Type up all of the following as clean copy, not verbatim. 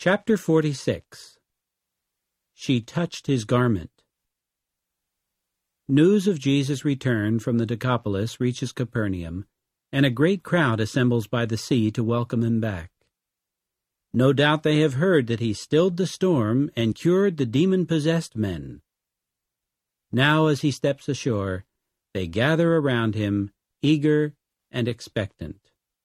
Chapter 46. She touched his garment. News of Jesus' return from the Decapolis reaches Capernaum, and a great crowd assembles by the sea to welcome him back. No doubt they have heard that he stilled the storm and cured the demon-possessed men. Now, as he steps ashore, they gather around him, eager and expectant.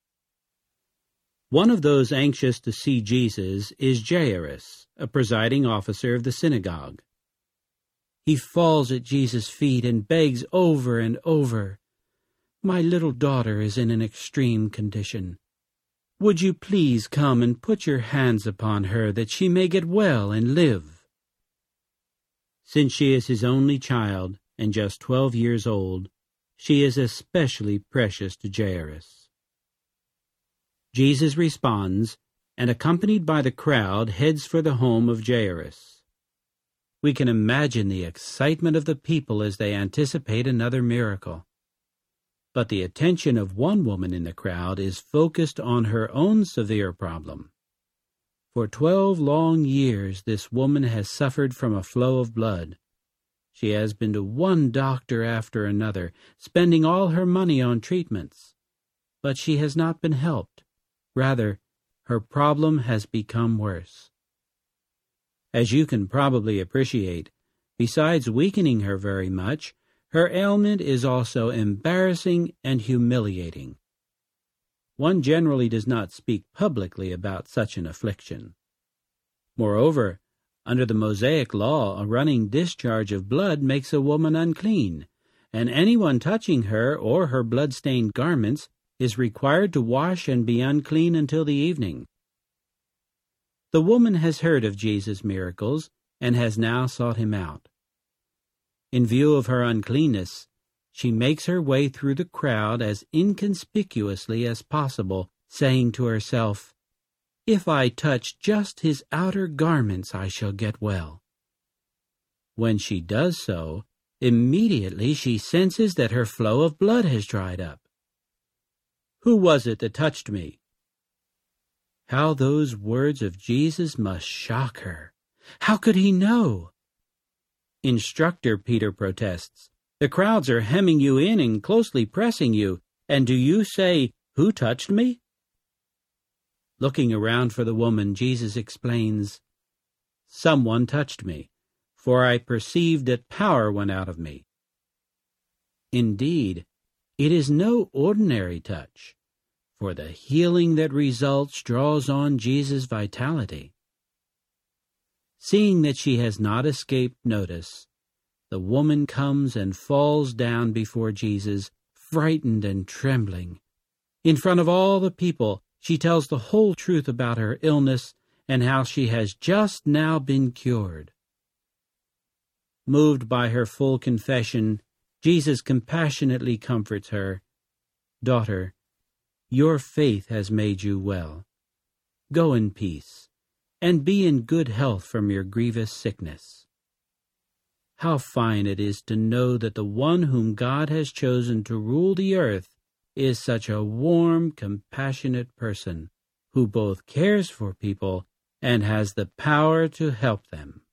One of those anxious to see Jesus is Jairus, a presiding officer of the synagogue. He falls at Jesus' feet and begs over and over, "My little daughter is in an extreme condition. Would you please come and put your hands upon her that she may get well and live?" Since she is his only child and just 12 years old, she is especially precious to Jairus. Jesus responds, and accompanied by the crowd, heads for the home of Jairus. We can imagine the excitement of the people as they anticipate another miracle. But the attention of one woman in the crowd is focused on her own severe problem. For 12 long years, this woman has suffered from a flow of blood. She has been to one doctor after another, spending all her money on treatments. But she has not been helped. Rather, her problem has become worse. As you can probably appreciate, besides weakening her very much, her ailment is also embarrassing and humiliating. One generally does not speak publicly about such an affliction. Moreover, under the Mosaic law, a running discharge of blood makes a woman unclean, and anyone touching her or her blood-stained garments is required to wash and be unclean until the evening. The woman has heard of Jesus' miracles and has now sought him out. In view of her uncleanness, she makes her way through the crowd as inconspicuously as possible, saying to herself, "If I touch just his outer garments, I shall get well." When she does so, immediately she senses that her flow of blood has dried up. "Who was it that touched me?" How those words of Jesus must shock her. How could he know? "Instructor," Peter protests, "the crowds are hemming you in and closely pressing you, and do you say, 'Who touched me?'" Looking around for the woman, Jesus explains, "Someone touched me, for I perceived that power went out of me." Indeed, it is no ordinary touch, for the healing that results draws on Jesus' vitality. Seeing that she has not escaped notice, the woman comes and falls down before Jesus, frightened and trembling. In front of all the people, she tells the whole truth about her illness and how she has just now been cured. Moved by her full confession, Jesus compassionately comforts her. "Daughter, your faith has made you well. Go in peace, and be in good health from your grievous sickness." How fine it is to know that the one whom God has chosen to rule the earth is such a warm, compassionate person, who both cares for people and has the power to help them.